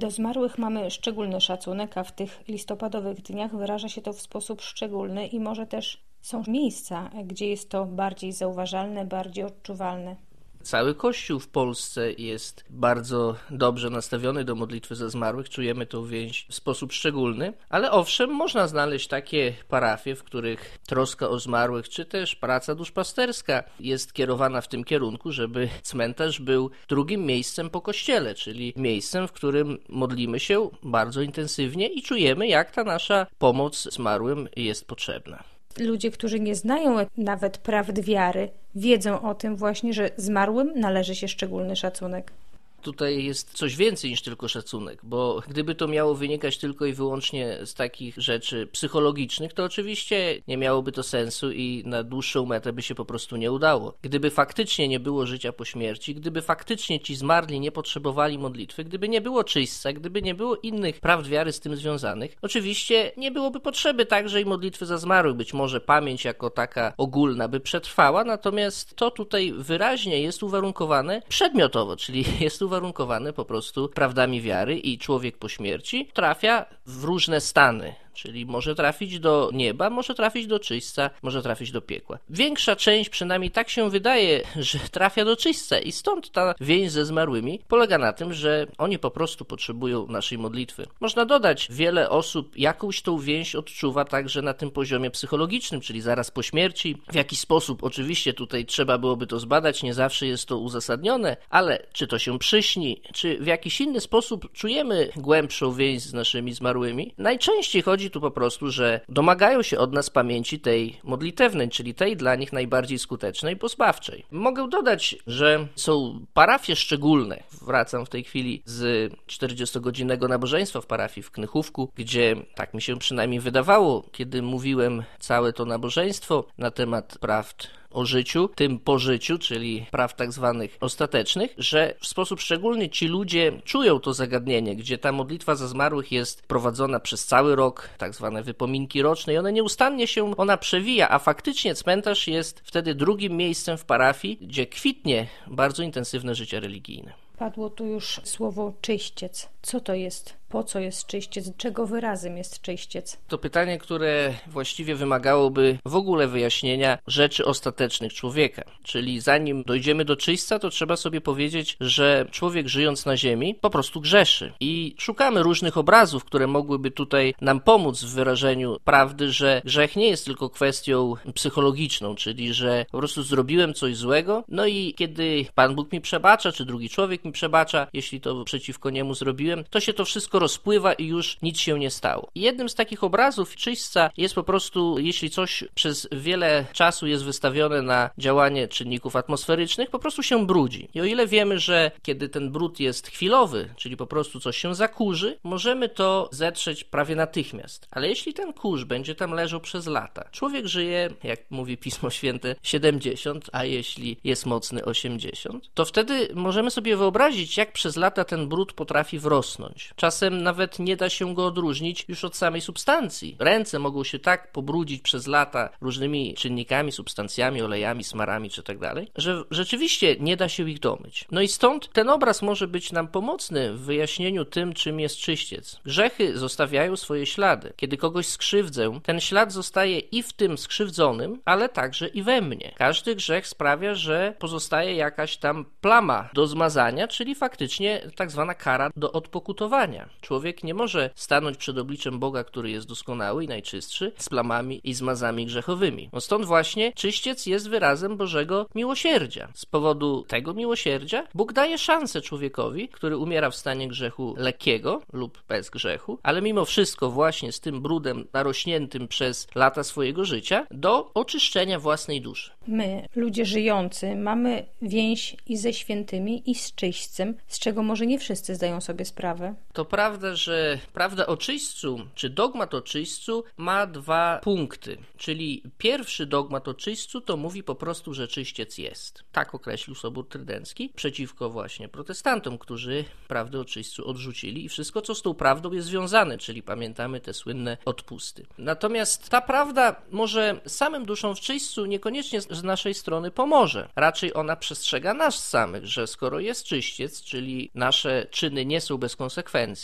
Do zmarłych mamy szczególny szacunek, a w tych listopadowych dniach wyraża się to w sposób szczególny i może też są miejsca, gdzie jest to bardziej zauważalne, bardziej odczuwalne. Cały Kościół w Polsce jest bardzo dobrze nastawiony do modlitwy za zmarłych, czujemy tę więź w sposób szczególny, ale owszem, można znaleźć takie parafie, w których troska o zmarłych, czy też praca duszpasterska jest kierowana w tym kierunku, żeby cmentarz był drugim miejscem po kościele, czyli miejscem, w którym modlimy się bardzo intensywnie i czujemy, jak ta nasza pomoc zmarłym jest potrzebna. Ludzie, którzy nie znają nawet prawd wiary, wiedzą o tym właśnie, że zmarłym należy się szczególny szacunek. Tutaj jest coś więcej niż tylko szacunek, bo gdyby to miało wynikać tylko i wyłącznie z takich rzeczy psychologicznych, to oczywiście nie miałoby to sensu i na dłuższą metę by się po prostu nie udało. Gdyby faktycznie nie było życia po śmierci, gdyby faktycznie ci zmarli nie potrzebowali modlitwy, gdyby nie było czyśćca, gdyby nie było innych prawd wiary z tym związanych, oczywiście nie byłoby potrzeby także i modlitwy za zmarłych. Być może pamięć jako taka ogólna by przetrwała, natomiast to tutaj wyraźnie jest uwarunkowane przedmiotowo, czyli jest uwarunkowane po prostu prawdami wiary i człowiek po śmierci trafia w różne stany. Czyli może trafić do nieba, może trafić do czyśćca, może trafić do piekła. Większa część, przynajmniej tak się wydaje, że trafia do czyśćca i stąd ta więź ze zmarłymi polega na tym, że oni po prostu potrzebują naszej modlitwy. Można dodać, wiele osób jakąś tą więź odczuwa także na tym poziomie psychologicznym, czyli zaraz po śmierci. W jakiś sposób, oczywiście tutaj trzeba byłoby to zbadać, nie zawsze jest to uzasadnione, ale czy to się przyśni, czy w jakiś inny sposób czujemy głębszą więź z naszymi zmarłymi, najczęściej chodzi tu po prostu, że domagają się od nas pamięci tej modlitewnej, czyli tej dla nich najbardziej skutecznej, pozbawczej. Mogę dodać, że są parafie szczególne. Wracam w tej chwili z 40-godzinnego nabożeństwa w parafii w Knychówku, gdzie tak mi się przynajmniej wydawało, kiedy mówiłem całe to nabożeństwo na temat prawd o życiu, tym po życiu, czyli praw tak zwanych ostatecznych, że w sposób szczególny ci ludzie czują to zagadnienie, gdzie ta modlitwa za zmarłych jest prowadzona przez cały rok, tak zwane wypominki roczne i one nieustannie się przewija, a faktycznie cmentarz jest wtedy drugim miejscem w parafii, gdzie kwitnie bardzo intensywne życie religijne. Padło tu już słowo czyściec. Co to jest? Po co jest czyściec? Czego wyrazem jest czyściec? To pytanie, które właściwie wymagałoby w ogóle wyjaśnienia rzeczy ostatecznych człowieka. Czyli zanim dojdziemy do czyśćca, to trzeba sobie powiedzieć, że człowiek żyjąc na ziemi po prostu grzeszy. I szukamy różnych obrazów, które mogłyby tutaj nam pomóc w wyrażeniu prawdy, że grzech nie jest tylko kwestią psychologiczną, czyli że po prostu zrobiłem coś złego, no i kiedy Pan Bóg mi przebacza, czy drugi człowiek mi przebacza, jeśli to przeciwko niemu zrobiłem, to się to wszystko rozpływa i już nic się nie stało. I jednym z takich obrazów czyśćca jest po prostu, jeśli coś przez wiele czasu jest wystawione na działanie czynników atmosferycznych, po prostu się brudzi. I o ile wiemy, że kiedy ten brud jest chwilowy, czyli po prostu coś się zakurzy, możemy to zetrzeć prawie natychmiast. Ale jeśli ten kurz będzie tam leżał przez lata, człowiek żyje, jak mówi Pismo Święte, 70, a jeśli jest mocny 80, to wtedy możemy sobie wyobrazić, jak przez lata ten brud potrafi wrosnąć. Czasem nawet nie da się go odróżnić już od samej substancji. Ręce mogą się tak pobrudzić przez lata różnymi czynnikami, substancjami, olejami, smarami czy tak dalej, że rzeczywiście nie da się ich domyć. No i stąd ten obraz może być nam pomocny w wyjaśnieniu tym, czym jest czyściec. Grzechy zostawiają swoje ślady. Kiedy kogoś skrzywdzę, ten ślad zostaje i w tym skrzywdzonym, ale także i we mnie. Każdy grzech sprawia, że pozostaje jakaś tam plama do zmazania, czyli faktycznie tak zwana kara do odpokutowania. Człowiek nie może stanąć przed obliczem Boga, który jest doskonały i najczystszy, z plamami i zmazami grzechowymi. No stąd właśnie czyściec jest wyrazem Bożego miłosierdzia. Z powodu tego miłosierdzia Bóg daje szansę człowiekowi, który umiera w stanie grzechu lekkiego lub bez grzechu, ale mimo wszystko właśnie z tym brudem narośniętym przez lata swojego życia, do oczyszczenia własnej duszy. My, ludzie żyjący, mamy więź i ze świętymi, i z czyśćcem, z czego może nie wszyscy zdają sobie sprawę. To prawda, że prawda o czyśćcu, czy dogmat o czyśćcu ma dwa punkty. Czyli pierwszy dogmat o czyśćcu to mówi po prostu, że czyściec jest. Tak określił Sobór Trydencki przeciwko właśnie protestantom, którzy prawdę o czyśćcu odrzucili i wszystko, co z tą prawdą jest związane, czyli pamiętamy te słynne odpusty. Natomiast ta prawda może samym duszom w czyśćcu niekoniecznie z naszej strony pomoże. Raczej ona przestrzega nas samych, że skoro jest czyściec, czyli nasze czyny nie są bez konsekwencji,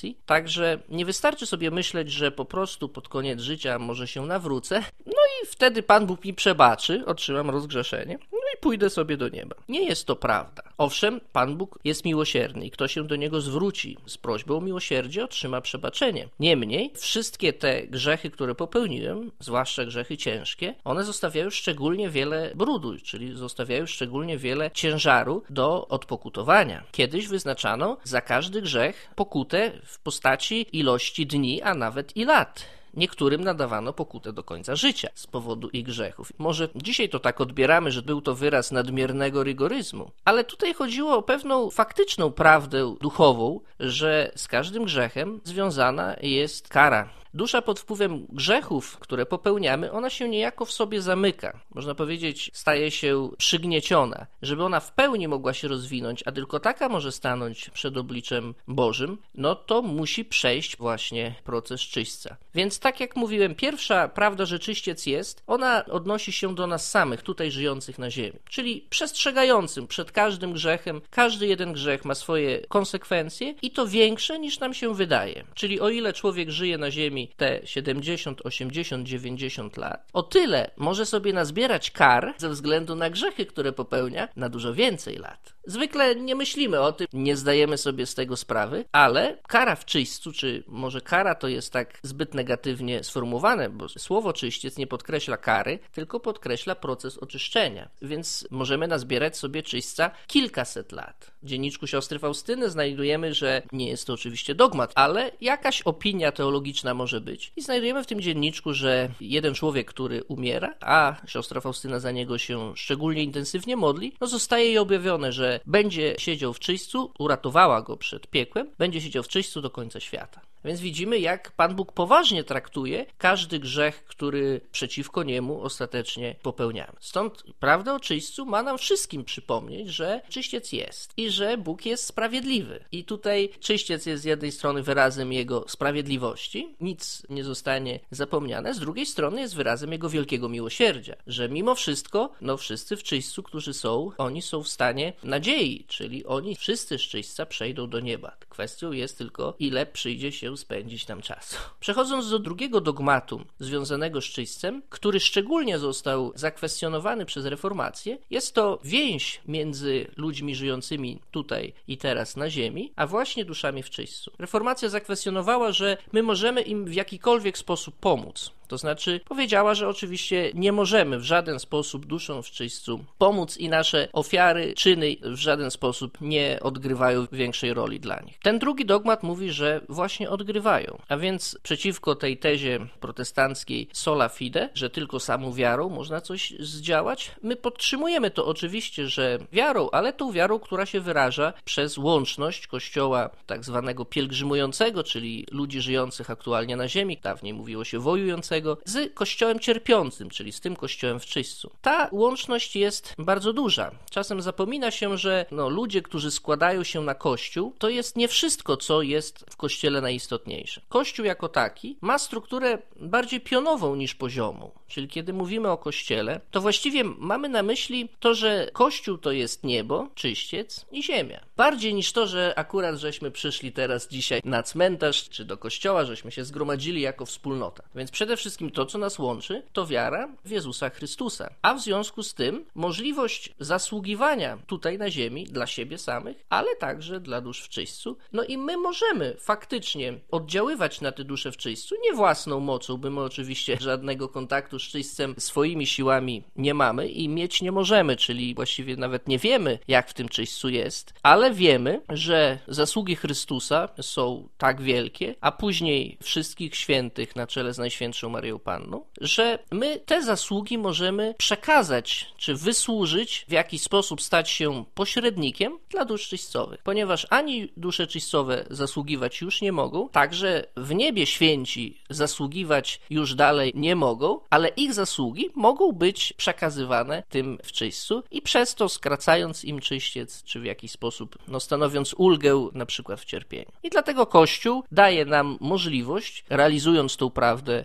sytuacji. Także nie wystarczy sobie myśleć, że po prostu pod koniec życia może się nawrócę, no i wtedy Pan Bóg mi przebaczy, otrzymam rozgrzeszenie, no i pójdę sobie do nieba. Nie jest to prawda. Owszem, Pan Bóg jest miłosierny i kto się do Niego zwróci z prośbą o miłosierdzie, otrzyma przebaczenie. Niemniej, wszystkie te grzechy, które popełniłem, zwłaszcza grzechy ciężkie, one zostawiają szczególnie wiele brudu, czyli zostawiają szczególnie wiele ciężaru do odpokutowania. Kiedyś wyznaczano za każdy grzech pokutę w postaci ilości dni, a nawet i lat. Niektórym nadawano pokutę do końca życia z powodu ich grzechów. Może dzisiaj to tak odbieramy, że był to wyraz nadmiernego rygoryzmu, ale tutaj chodziło o pewną faktyczną prawdę duchową, że z każdym grzechem związana jest kara. Dusza pod wpływem grzechów, które popełniamy, ona się niejako w sobie zamyka. Można powiedzieć, staje się przygnieciona. Żeby ona w pełni mogła się rozwinąć, a tylko taka może stanąć przed obliczem Bożym, no to musi przejść właśnie proces czyśćca. Więc tak jak mówiłem, pierwsza prawda, że czyściec jest, ona odnosi się do nas samych, tutaj żyjących na ziemi. Czyli przestrzegającym przed każdym grzechem. Każdy jeden grzech ma swoje konsekwencje i to większe niż nam się wydaje. Czyli o ile człowiek żyje na ziemi te 70, 80, 90 lat, o tyle może sobie nazbierać kar ze względu na grzechy, które popełnia na dużo więcej lat. Zwykle nie myślimy o tym, nie zdajemy sobie z tego sprawy, ale kara w czyśćcu, czy może kara to jest tak zbyt negatywnie sformułowane, bo słowo czyściec nie podkreśla kary, tylko podkreśla proces oczyszczenia. Więc możemy nazbierać sobie czyśćca kilkaset lat. W dzienniczku siostry Faustyny znajdujemy, że nie jest to oczywiście dogmat, ale jakaś opinia teologiczna może być. I znajdujemy w tym dzienniczku, że jeden człowiek, który umiera, a siostra Faustyna za niego się szczególnie intensywnie modli, no zostaje jej objawione, że będzie siedział w czyśćcu, uratowała go przed piekłem, będzie siedział w czyśćcu do końca świata. Więc widzimy, jak Pan Bóg poważnie traktuje każdy grzech, który przeciwko Niemu ostatecznie popełniamy. Stąd prawda o czyśćcu ma nam wszystkim przypomnieć, że czyściec jest i że Bóg jest sprawiedliwy. I tutaj czyściec jest z jednej strony wyrazem Jego sprawiedliwości, nic nie zostanie zapomniane, z drugiej strony jest wyrazem Jego wielkiego miłosierdzia, że mimo wszystko, no wszyscy w czyśćcu, którzy są, oni są w stanie nadziei, czyli oni wszyscy z czyśćca przejdą do nieba. Kwestią jest tylko, ile przyjdzie się spędzić nam czasu. Przechodząc do drugiego dogmatu związanego z czyśćcem, który szczególnie został zakwestionowany przez reformację, jest to więź między ludźmi żyjącymi tutaj i teraz na ziemi, a właśnie duszami w czyśćcu. Reformacja zakwestionowała, że my możemy im w jakikolwiek sposób pomóc. To znaczy powiedziała, że oczywiście nie możemy w żaden sposób duszom w czyśćcu pomóc i nasze ofiary, czyny w żaden sposób nie odgrywają większej roli dla nich. Ten drugi dogmat mówi, że właśnie odgrywają. A więc przeciwko tej tezie protestanckiej sola fide, że tylko samą wiarą można coś zdziałać, my podtrzymujemy to oczywiście, że wiarą, ale tą wiarą, która się wyraża przez łączność Kościoła tak zwanego pielgrzymującego, czyli ludzi żyjących aktualnie na ziemi, dawniej mówiło się wojującego, z Kościołem cierpiącym, czyli z tym Kościołem w czyśćcu. Ta łączność jest bardzo duża. Czasem zapomina się, że ludzie, którzy składają się na Kościół, to jest nie wszystko, co jest w Kościele najistotniejsze. Kościół jako taki ma strukturę bardziej pionową niż poziomą. Czyli kiedy mówimy o Kościele, to właściwie mamy na myśli to, że Kościół to jest niebo, czyściec i ziemia. Bardziej niż to, że akurat żeśmy przyszli teraz dzisiaj na cmentarz czy do kościoła, żeśmy się zgromadzili jako wspólnota. Więc przede wszystkim to, co nas łączy, to wiara w Jezusa Chrystusa. A w związku z tym możliwość zasługiwania tutaj na ziemi dla siebie samych, ale także dla dusz w czyśćcu. No i my możemy faktycznie oddziaływać na te dusze w czyśćcu, nie własną mocą, bo my oczywiście żadnego kontaktu z czyśćcem swoimi siłami nie mamy i mieć nie możemy, czyli właściwie nawet nie wiemy, jak w tym czyśćcu jest, ale wiemy, że zasługi Chrystusa są tak wielkie, a później wszystkich świętych na czele z Najświętszą Maryją Panną, że my te zasługi możemy przekazać, czy wysłużyć, w jakiś sposób stać się pośrednikiem dla dusz czyśćcowych. Ponieważ ani dusze czyśćcowe zasługiwać już nie mogą, także w niebie święci zasługiwać już dalej nie mogą, ale ich zasługi mogą być przekazywane tym w czyśćcu i przez to skracając im czyściec, czy w jakiś sposób stanowiąc ulgę na przykład w cierpieniu. I dlatego Kościół daje nam możliwość, realizując tą prawdę o czyśćcu,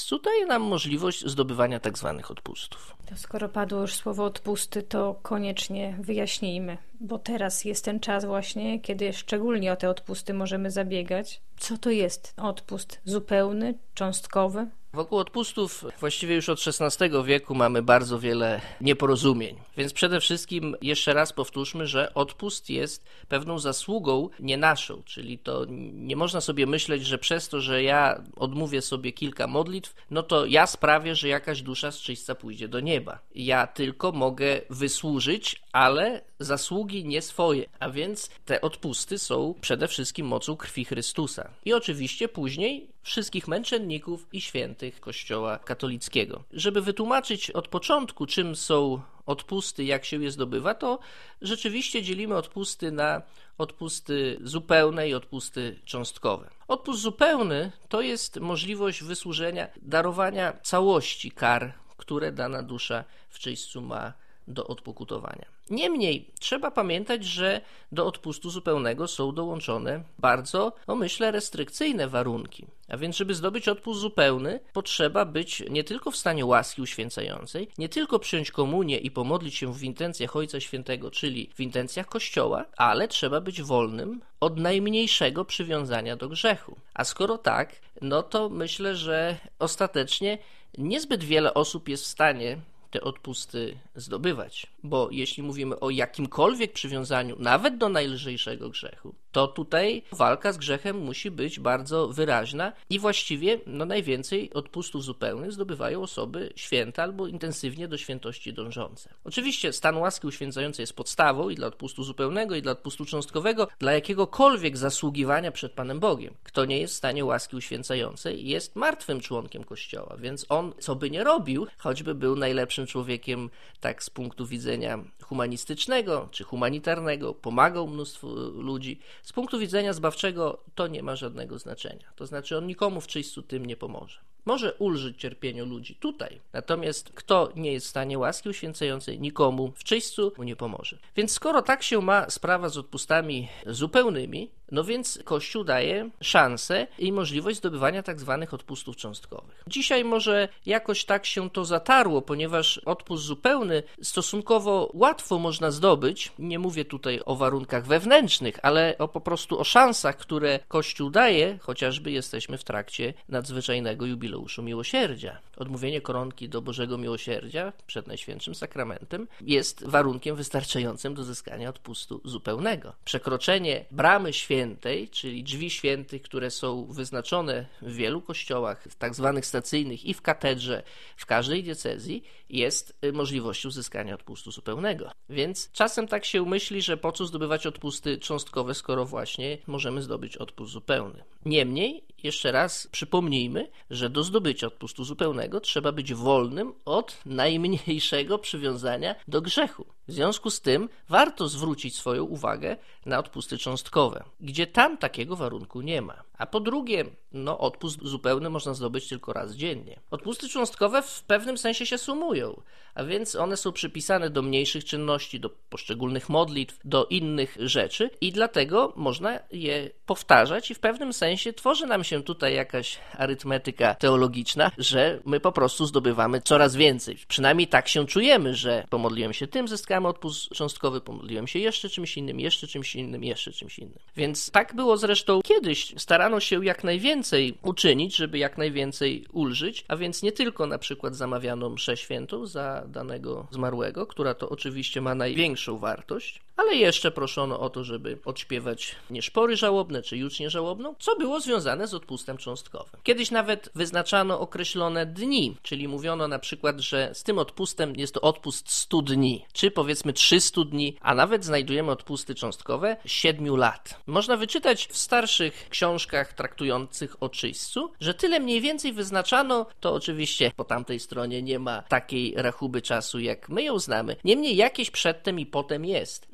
miejscu, daje nam możliwość zdobywania tak zwanych odpustów. To skoro padło już słowo odpusty, to koniecznie wyjaśnijmy, bo teraz jest ten czas właśnie, kiedy szczególnie o te odpusty możemy zabiegać. Co to jest odpust? Zupełny, cząstkowy? Wokół odpustów właściwie już od XVI wieku mamy bardzo wiele nieporozumień. Więc przede wszystkim jeszcze raz powtórzmy, że odpust jest pewną zasługą nie naszą, czyli to nie można sobie myśleć, że przez to, że ja odmówię sobie kilka modlitw, no to ja sprawię, że jakaś dusza z czyśćca pójdzie do nieba. Ja tylko mogę wysłużyć, ale zasługi nie swoje. A więc te odpusty są przede wszystkim mocą krwi Chrystusa. I oczywiście później wszystkich męczenników i świętych Kościoła katolickiego. Żeby wytłumaczyć od początku, czym są odpusty, jak się je zdobywa, to rzeczywiście dzielimy odpusty na odpusty zupełne i odpusty cząstkowe. Odpust zupełny to jest możliwość wysłużenia, darowania całości kar, które dana dusza w czyśćcu ma do odpokutowania. Niemniej trzeba pamiętać, że do odpustu zupełnego są dołączone bardzo, myślę, restrykcyjne warunki. A więc, żeby zdobyć odpust zupełny, potrzeba być nie tylko w stanie łaski uświęcającej, nie tylko przyjąć komunię i pomodlić się w intencjach Ojca Świętego, czyli w intencjach Kościoła, ale trzeba być wolnym od najmniejszego przywiązania do grzechu. A skoro tak, no to myślę, że ostatecznie niezbyt wiele osób jest w stanie te odpusty zdobywać, bo jeśli mówimy o jakimkolwiek przywiązaniu, nawet do najlżejszego grzechu, to tutaj walka z grzechem musi być bardzo wyraźna i właściwie najwięcej odpustów zupełnych zdobywają osoby święte albo intensywnie do świętości dążące. Oczywiście stan łaski uświęcającej jest podstawą i dla odpustu zupełnego, i dla odpustu cząstkowego, dla jakiegokolwiek zasługiwania przed Panem Bogiem. Kto nie jest w stanie łaski uświęcającej, jest martwym członkiem Kościoła, więc on, co by nie robił, choćby był najlepszym człowiekiem tak z punktu widzenia humanistycznego czy humanitarnego, pomagał mnóstwu ludzi, z punktu widzenia zbawczego to nie ma żadnego znaczenia. To znaczy on nikomu w czyśćcu tym nie pomoże. Może ulżyć cierpieniu ludzi tutaj, natomiast kto nie jest w stanie łaski uświęcającej, nikomu w czyśćcu mu nie pomoże. Więc skoro tak się ma sprawa z odpustami zupełnymi, no więc Kościół daje szansę i możliwość zdobywania tak zwanych odpustów cząstkowych. Dzisiaj może jakoś tak się to zatarło, ponieważ odpust zupełny stosunkowo łatwo można zdobyć. Nie mówię tutaj o warunkach wewnętrznych, ale po prostu o szansach, które Kościół daje, chociażby jesteśmy w trakcie nadzwyczajnego jubileuszu miłosierdzia. Odmówienie koronki do Bożego Miłosierdzia przed Najświętszym Sakramentem jest warunkiem wystarczającym do zyskania odpustu zupełnego. Przekroczenie bramy świętej, czyli drzwi świętych, które są wyznaczone w wielu kościołach, tak zwanych stacyjnych i w katedrze, w każdej diecezji, jest możliwością zyskania odpustu zupełnego. Więc czasem tak się myśli, że po co zdobywać odpusty cząstkowe, skoro właśnie możemy zdobyć odpust zupełny. Niemniej, jeszcze raz przypomnijmy, że do zdobycia odpustu zupełnego trzeba być wolnym od najmniejszego przywiązania do grzechu. W związku z tym warto zwrócić swoją uwagę na odpusty cząstkowe, gdzie tam takiego warunku nie ma. A po drugie, odpust zupełny można zdobyć tylko raz dziennie. Odpusty cząstkowe w pewnym sensie się sumują, a więc one są przypisane do mniejszych czynności, do poszczególnych modlitw, do innych rzeczy i dlatego można je powtarzać i w pewnym sensie tworzy nam się tutaj jakaś arytmetyka teologiczna, że my po prostu zdobywamy coraz więcej. Przynajmniej tak się czujemy, że pomodliłem się tym, zyskamy odpust cząstkowy, pomodliłem się jeszcze czymś innym, jeszcze czymś innym, jeszcze czymś innym. Więc tak było zresztą kiedyś. Starano się jak najwięcej uczynić, żeby jak najwięcej ulżyć, a więc nie tylko na przykład zamawiano mszę świętą za danego zmarłego, która to oczywiście ma największą wartość, ale jeszcze proszono o to, żeby odśpiewać nieszpory żałobne czy jucznię żałobną, co było związane z odpustem cząstkowym. Kiedyś nawet wyznaczano określone dni, czyli mówiono na przykład, że z tym odpustem jest to odpust 100 dni, czy powiedzmy 300 dni, a nawet znajdujemy odpusty cząstkowe 7 lat. Można wyczytać w starszych książkach traktujących o czyśćcu, że tyle mniej więcej wyznaczano, to oczywiście po tamtej stronie nie ma takiej rachuby czasu, jak my ją znamy, niemniej jakieś przedtem i potem jest.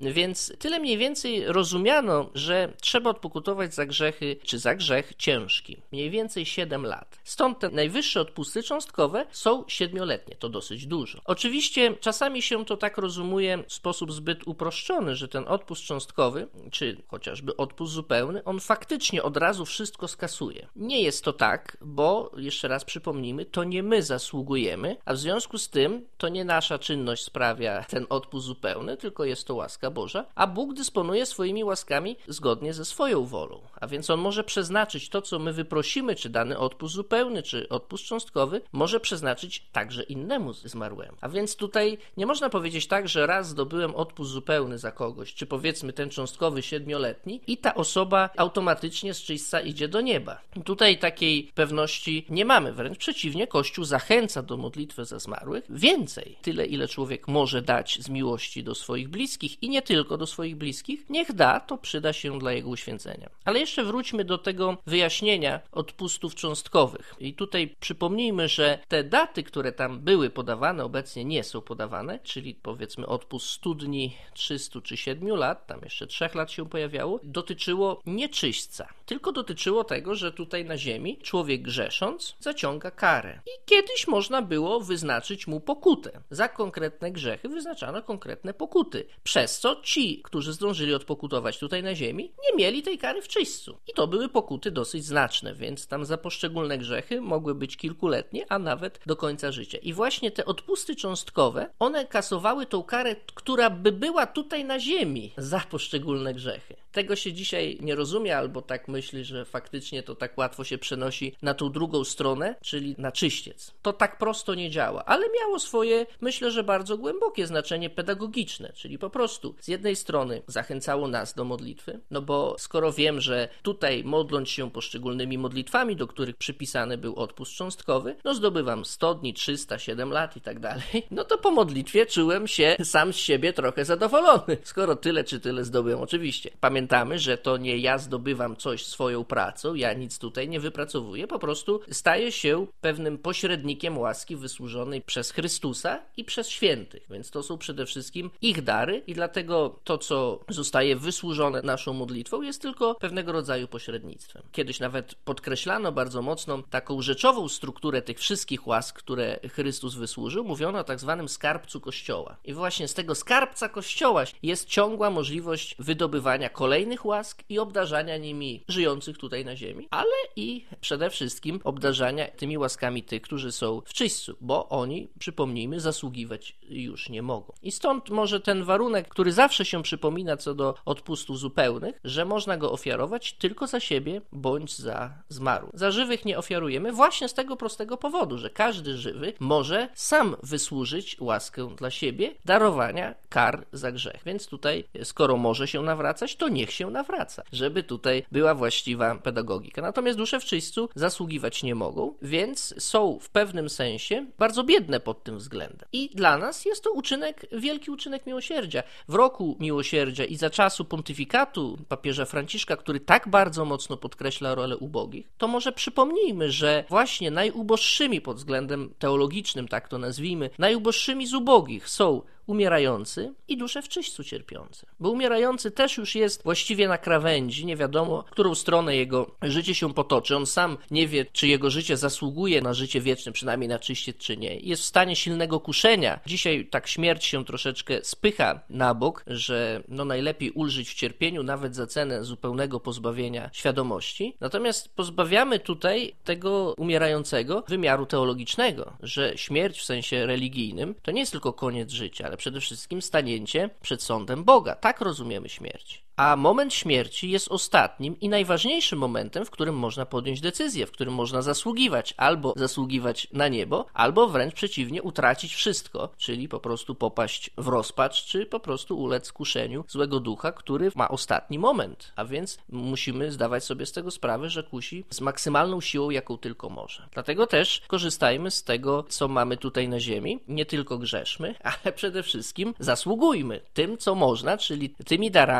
Więc tyle mniej więcej rozumiano, że trzeba odpokutować za grzechy, czy za grzech ciężki. Mniej więcej 7 lat. Stąd te najwyższe odpusty cząstkowe są 7-letnie. To dosyć dużo. Oczywiście czasami się to tak rozumuje w sposób zbyt uproszczony, że ten odpust cząstkowy, czy chociażby odpust zupełny, on faktycznie od razu wszystko skasuje. Nie jest to tak, bo jeszcze raz przypomnijmy, to nie my zasługujemy, a w związku z tym to nie nasza czynność sprawia ten odpust zupełny, tylko jest to łaska Boża, a Bóg dysponuje swoimi łaskami zgodnie ze swoją wolą. A więc On może przeznaczyć to, co my wyprosimy, czy dany odpust zupełny, czy odpust cząstkowy, może przeznaczyć także innemu zmarłemu. A więc tutaj nie można powiedzieć tak, że raz zdobyłem odpust zupełny za kogoś, czy powiedzmy ten cząstkowy 7-letni i ta osoba automatycznie z czyśćca idzie do nieba. Tutaj takiej pewności nie mamy, wręcz przeciwnie, Kościół zachęca do modlitwy za zmarłych. Więcej, tyle ile człowiek może dać z miłości do swoich bliskich i nie tylko do swoich bliskich, niech da, to przyda się dla jego uświęcenia. Ale jeszcze wróćmy do tego wyjaśnienia odpustów cząstkowych. I tutaj przypomnijmy, że te daty, które tam były podawane, obecnie nie są podawane, czyli powiedzmy odpust 100 dni, 300 czy 7 lat, tam jeszcze 3 lat się pojawiało, dotyczyło nie czyśćca, tylko dotyczyło tego, że tutaj na ziemi człowiek grzesząc zaciąga karę. I kiedyś można było wyznaczyć mu pokutę. Za konkretne grzechy wyznaczano konkretne pokuty. Przez co ci, którzy zdążyli odpokutować tutaj na ziemi, nie mieli tej kary w czyśćcu. I to były pokuty dosyć znaczne, więc tam za poszczególne grzechy mogły być kilkuletnie, a nawet do końca życia. I właśnie te odpusty cząstkowe, one kasowały tą karę, która by była tutaj na ziemi za poszczególne grzechy. Tego się dzisiaj nie rozumie, albo tak myśli, że faktycznie to tak łatwo się przenosi na tą drugą stronę, czyli na czyściec. To tak prosto nie działa, ale miało swoje, myślę, że bardzo głębokie znaczenie pedagogiczne, czyli po prostu z jednej strony zachęcało nas do modlitwy, no bo skoro wiem, że tutaj modląc się poszczególnymi modlitwami, do których przypisany był odpust cząstkowy, no zdobywam 100 dni, 300, 7 lat i tak dalej, no to po modlitwie czułem się sam z siebie trochę zadowolony, skoro tyle czy tyle zdobyłem. Oczywiście pamiętamy, że to nie ja zdobywam coś swoją pracą, ja nic tutaj nie wypracowuję, po prostu staję się pewnym pośrednikiem łaski wysłużonej przez Chrystusa i przez świętych, więc to są przede wszystkim ich dary i dlatego to, co zostaje wysłużone naszą modlitwą, jest tylko pewnego rodzaju pośrednictwem. Kiedyś nawet podkreślano bardzo mocno taką rzeczową strukturę tych wszystkich łask, które Chrystus wysłużył, mówiono o tak zwanym skarbcu Kościoła. I właśnie z tego skarbca Kościoła jest ciągła możliwość wydobywania kolejnych łask i obdarzania nimi żyjących tutaj na ziemi, ale i przede wszystkim obdarzania tymi łaskami tych, którzy są w czyśćcu, bo oni, przypomnijmy, zasługiwać już nie mogą. I stąd może ten warunek, który zawsze się przypomina co do odpustów zupełnych, że można go ofiarować tylko za siebie bądź za zmarłych. Za żywych nie ofiarujemy właśnie z tego prostego powodu, że każdy żywy może sam wysłużyć łaskę dla siebie darowania kar za grzech. Więc tutaj, skoro może się nawracać, to niech się nawraca, żeby tutaj była właściwa pedagogika. Natomiast dusze w czyśćcu zasługiwać nie mogą, więc są w pewnym sensie bardzo biedne pod tym względem. I dla nas jest to wielki uczynek miłosierdzia. W roku miłosierdzia i za czasu pontyfikatu papieża Franciszka, który tak bardzo mocno podkreśla rolę ubogich, to może przypomnijmy, że właśnie najuboższymi pod względem teologicznym, tak to nazwijmy, najuboższymi z ubogich są umierający i dusze w czyśćcu cierpiące. Bo umierający też już jest właściwie na krawędzi, nie wiadomo, w którą stronę jego życie się potoczy. On sam nie wie, czy jego życie zasługuje na życie wieczne, przynajmniej na czyściec, czy nie. Jest w stanie silnego kuszenia. Dzisiaj tak śmierć się troszeczkę spycha na bok, że najlepiej ulżyć w cierpieniu, nawet za cenę zupełnego pozbawienia świadomości. Natomiast pozbawiamy tutaj tego umierającego wymiaru teologicznego, że śmierć w sensie religijnym to nie jest tylko koniec życia, ale przede wszystkim stanięcie przed sądem Boga. Tak rozumiemy śmierć. A moment śmierci jest ostatnim i najważniejszym momentem, w którym można podjąć decyzję, w którym można zasługiwać, albo zasługiwać na niebo, albo wręcz przeciwnie, utracić wszystko, czyli po prostu popaść w rozpacz, czy po prostu ulec kuszeniu złego ducha, który ma ostatni moment. A więc musimy zdawać sobie z tego sprawę, że kusi z maksymalną siłą, jaką tylko może. Dlatego też korzystajmy z tego, co mamy tutaj na ziemi. Nie tylko grzeszmy, ale przede wszystkim zasługujmy tym, co można, czyli tymi darami, które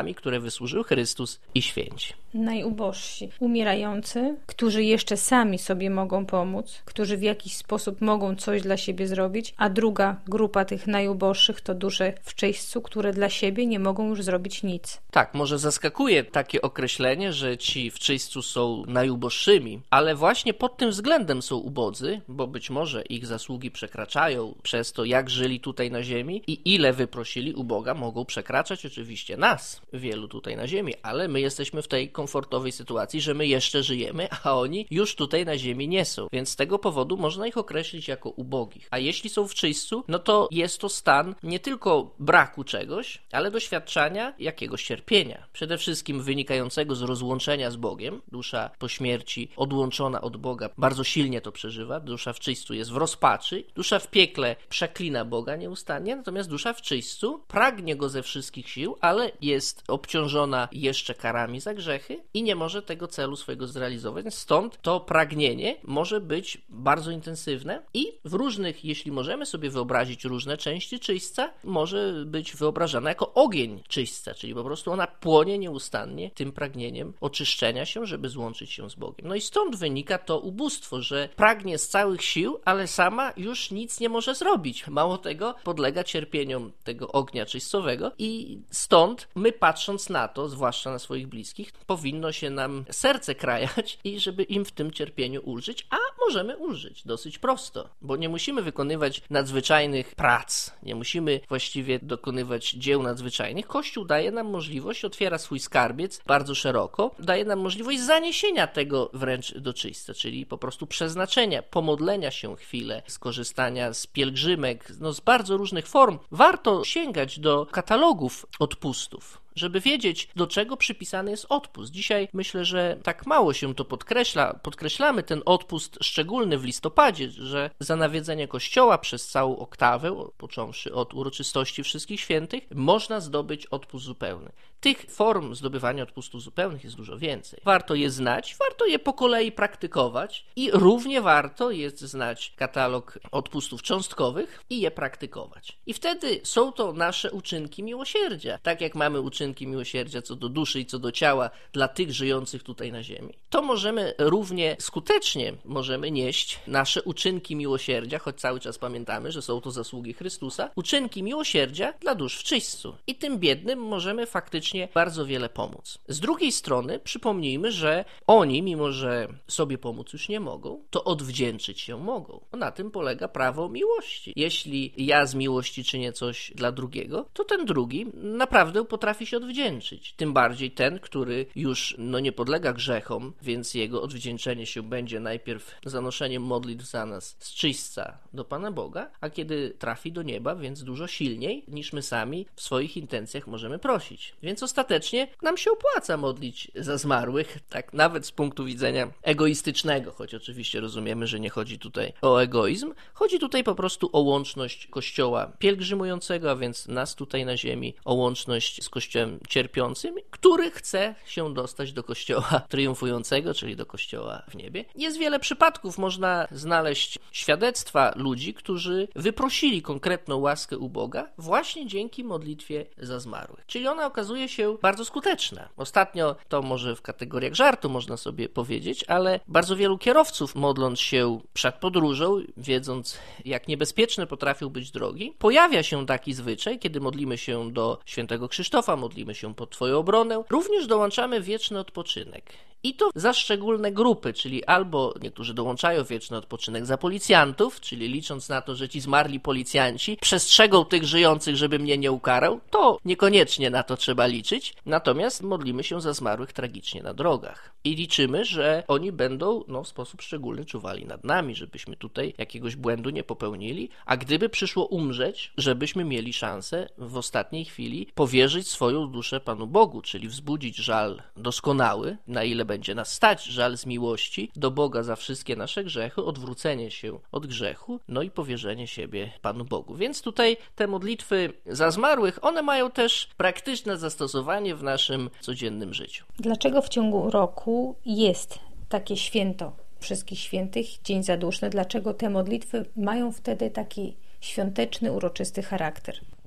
wysłużył Chrystus i święci. Najubożsi, umierający, którzy jeszcze sami sobie mogą pomóc, którzy w jakiś sposób mogą coś dla siebie zrobić, a druga grupa tych najuboższych to dusze w czyśćcu, które dla siebie nie mogą już zrobić nic. Tak, może zaskakuje takie określenie, że ci w czyśćcu są najuboższymi, ale właśnie pod tym względem są ubodzy, bo być może ich zasługi przekraczają przez to, jak żyli tutaj na ziemi i ile wyprosili u Boga, mogą przekraczać oczywiście nas, wielu tutaj na ziemi, ale my jesteśmy w tej komfortowej sytuacji, że my jeszcze żyjemy, a oni już tutaj na ziemi nie są, więc z tego powodu można ich określić jako ubogich. A jeśli są w czyśćcu, no to jest to stan nie tylko braku czegoś, ale doświadczania jakiegoś cierpienia. Przede wszystkim wynikającego z rozłączenia z Bogiem. Dusza po śmierci odłączona od Boga bardzo silnie to przeżywa. Dusza w czyśćcu jest w rozpaczy. Dusza w piekle przeklina Boga nieustannie, natomiast dusza w czyśćcu pragnie Go ze wszystkich sił, ale jest obciążona jeszcze karami za grzechy i nie może tego celu swojego zrealizować. Stąd to pragnienie może być bardzo intensywne i w różnych, jeśli możemy sobie wyobrazić różne części czyśćca, może być wyobrażana jako ogień czyśćca, czyli po prostu ona płonie nieustannie tym pragnieniem oczyszczenia się, żeby złączyć się z Bogiem. No i stąd wynika to ubóstwo, że pragnie z całych sił, ale sama już nic nie może zrobić. Mało tego, podlega cierpieniom tego ognia czyśćcowego i stąd my, patrząc na to, zwłaszcza na swoich bliskich, powinno się nam serce krajać i żeby im w tym cierpieniu ulżyć, a możemy ulżyć dosyć prosto, bo nie musimy wykonywać nadzwyczajnych prac, nie musimy właściwie dokonywać dzieł nadzwyczajnych. Kościół daje nam możliwość, otwiera swój skarbiec bardzo szeroko, daje nam możliwość zaniesienia tego wręcz do czyśćca, czyli po prostu przeznaczenia, pomodlenia się chwilę, skorzystania z pielgrzymek, z bardzo różnych form. Warto sięgać do katalogów odpustów, żeby wiedzieć, do czego przypisany jest odpust. Dzisiaj myślę, że tak mało się to podkreśla. Podkreślamy ten odpust szczególny w listopadzie, że za nawiedzenie Kościoła przez całą oktawę, począwszy od uroczystości Wszystkich Świętych, można zdobyć odpust zupełny. Tych form zdobywania odpustów zupełnych jest dużo więcej. Warto je znać, warto je po kolei praktykować i równie warto jest znać katalog odpustów cząstkowych i je praktykować. I wtedy są to nasze uczynki miłosierdzia. Tak jak mamy uczynki miłosierdzia co do duszy i co do ciała dla tych żyjących tutaj na ziemi, to możemy równie skutecznie nieść nasze uczynki miłosierdzia, choć cały czas pamiętamy, że są to zasługi Chrystusa, uczynki miłosierdzia dla dusz w czyśćcu. I tym biednym możemy faktycznie bardzo wiele pomóc. Z drugiej strony przypomnijmy, że oni, mimo że sobie pomóc już nie mogą, to odwdzięczyć się mogą. Na tym polega prawo miłości. Jeśli ja z miłości czynię coś dla drugiego, to ten drugi naprawdę potrafi się odwdzięczyć. Tym bardziej ten, który już nie podlega grzechom, więc jego odwdzięczenie się będzie najpierw zanoszeniem modlitw za nas z czyśćca do Pana Boga, a kiedy trafi do nieba, więc dużo silniej niż my sami w swoich intencjach możemy prosić. Więc ostatecznie nam się opłaca modlić za zmarłych, tak nawet z punktu widzenia egoistycznego, choć oczywiście rozumiemy, że nie chodzi tutaj o egoizm, chodzi tutaj po prostu o łączność Kościoła pielgrzymującego, a więc nas tutaj na ziemi, o łączność z Kościołem cierpiącym, który chce się dostać do Kościoła triumfującego, czyli do Kościoła w niebie. Jest wiele przypadków, można znaleźć świadectwa ludzi, którzy wyprosili konkretną łaskę u Boga właśnie dzięki modlitwie za zmarłych. Czyli ona okazuje się bardzo skuteczna. Ostatnio, to może w kategoriach żartu można sobie powiedzieć, ale bardzo wielu kierowców, modląc się przed podróżą, wiedząc jak niebezpieczne potrafią być drogi, pojawia się taki zwyczaj, kiedy modlimy się do świętego Krzysztofa, modlimy się pod Twoją obronę, również dołączamy wieczny odpoczynek. I to za szczególne grupy, czyli albo niektórzy dołączają wieczny odpoczynek za policjantów, czyli licząc na to, że ci zmarli policjanci przestrzegą tych żyjących, żeby mnie nie ukarał, to niekoniecznie na to trzeba liczyć. Natomiast modlimy się za zmarłych tragicznie na drogach. I liczymy, że oni będą w sposób szczególny czuwali nad nami, żebyśmy tutaj jakiegoś błędu nie popełnili, a gdyby przyszło umrzeć, żebyśmy mieli szansę w ostatniej chwili powierzyć swoją duszę Panu Bogu, czyli wzbudzić żal doskonały, na ile będzie nas stać, żal z miłości do Boga za wszystkie nasze grzechy, odwrócenie się od grzechu, i powierzenie siebie Panu Bogu. Więc tutaj te modlitwy za zmarłych, one mają też praktyczne zastosowanie w naszym codziennym życiu. Dlaczego w ciągu roku jest takie święto Wszystkich Świętych, Dzień Zaduszny? Dlaczego te modlitwy mają wtedy taki świąteczny, uroczysty charakter?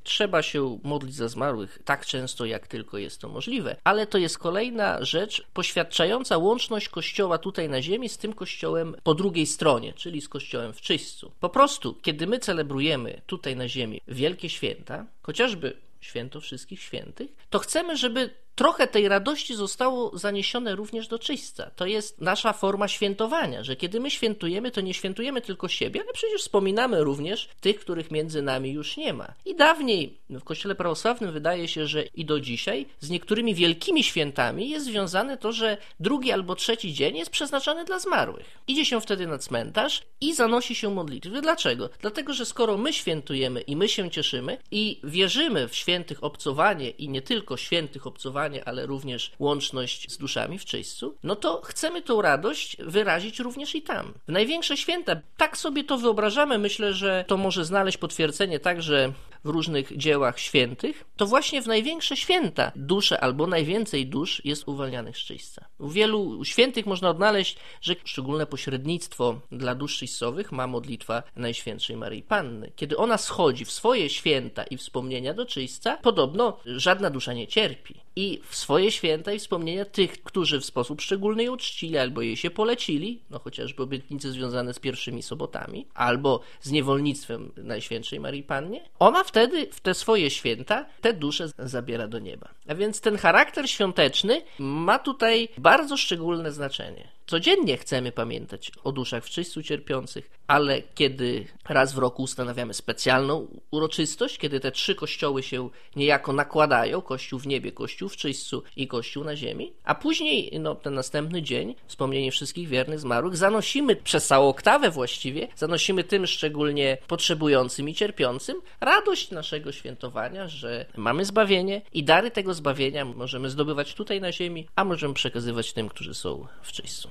Trzeba się modlić za zmarłych tak często, jak tylko jest to możliwe, ale to jest kolejna rzecz poświadczająca łączność Kościoła tutaj na ziemi z tym Kościołem po drugiej stronie, czyli z Kościołem w Czyśćcu. Po prostu, kiedy my celebrujemy tutaj na ziemi wielkie święta, chociażby Święto Wszystkich Świętych, to chcemy, żeby trochę tej radości zostało zaniesione również do Czyśćca. To jest nasza forma świętowania, że kiedy my świętujemy, to nie świętujemy tylko siebie, ale przecież wspominamy również tych, których między nami już nie ma. I dawniej w Kościele prawosławnym wydaje się, że i do dzisiaj z niektórymi wielkimi świętami jest związane to, że drugi albo trzeci dzień jest przeznaczony dla zmarłych. Idzie się wtedy na cmentarz i zanosi się modlitwy. Dlaczego? Dlatego, że skoro my świętujemy i my się cieszymy i wierzymy w świętych obcowanie i nie tylko świętych obcowanie, ale również łączność z duszami w Czyśćcu, no to chcemy tą radość wyrazić również i tam. W największe święta, tak sobie to wyobrażamy, myślę, że to może znaleźć potwierdzenie także w różnych dziełach świętych, to właśnie w największe święta dusze albo najwięcej dusz jest uwalnianych z Czyśćca. U wielu świętych można odnaleźć, że szczególne pośrednictwo dla dusz czyśćcowych ma modlitwa Najświętszej Maryi Panny. Kiedy ona schodzi w swoje święta i wspomnienia do Czyśćca, podobno żadna dusza nie cierpi. I w swoje święta i wspomnienia tych, którzy w sposób szczególny ją uczcili albo jej się polecili, no chociażby obietnice związane z pierwszymi sobotami, albo z niewolnictwem Najświętszej Maryi Pannie, ona wtedy w te swoje święta te dusze zabiera do nieba. A więc ten charakter świąteczny ma tutaj bardzo szczególne znaczenie. Codziennie chcemy pamiętać o duszach w Czyśćcu cierpiących, ale kiedy raz w roku ustanawiamy specjalną uroczystość, kiedy te trzy kościoły się niejako nakładają, Kościół w niebie, Kościół w Czyśćcu i Kościół na ziemi, a później ten następny dzień, wspomnienie wszystkich wiernych zmarłych, zanosimy przez całą oktawę właściwie, zanosimy tym szczególnie potrzebującym i cierpiącym radość naszego świętowania, że mamy zbawienie i dary tego zbawienia możemy zdobywać tutaj na ziemi, a możemy przekazywać tym, którzy są w Czyśćcu.